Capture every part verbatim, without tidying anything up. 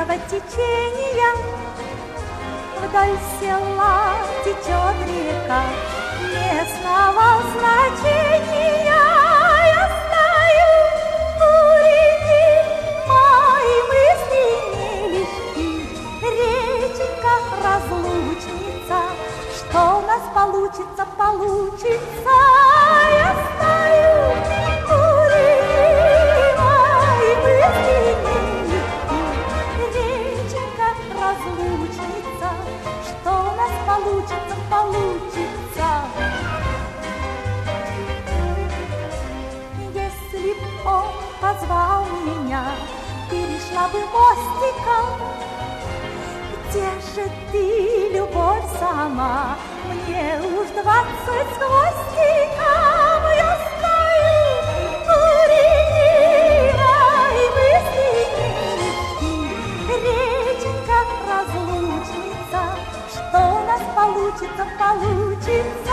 вечного течения вдоль села течет река местного значения. Я стою у реки, мои мысли нелегки. Реченька, разлучница, что у нас получится, получится. Я стою у реки, мои мысли нелегки. Реченька, разлучница, что у нас получится, получится. Если б он позвал меня, перешла бы мостиком. Где же ты, любовь сама? Мне уж двадцать с хвостиком. Я стою у реки, мои мысли нелегки. Реченька, разлучница, что у нас получится, получится.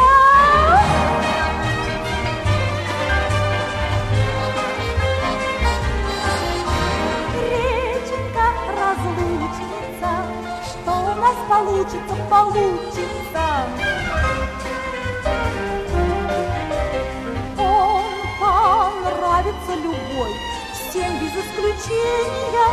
Реченька, разлучница, что у нас получится, получится. Он понравится любой, всем без исключения.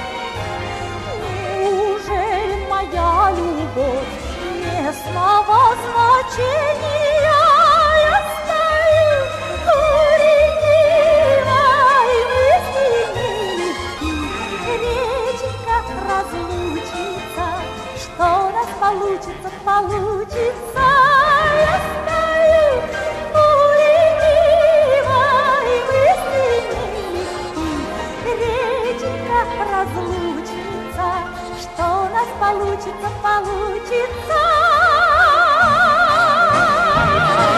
Неужели моя любовь местного значения? Я стою у реки, мои мысли нелегки. Реченька, разлучница, что у нас получится, получится. Я стою у реки, мои мысли нелегки. Реченька, разлучница, что у нас получится, получится.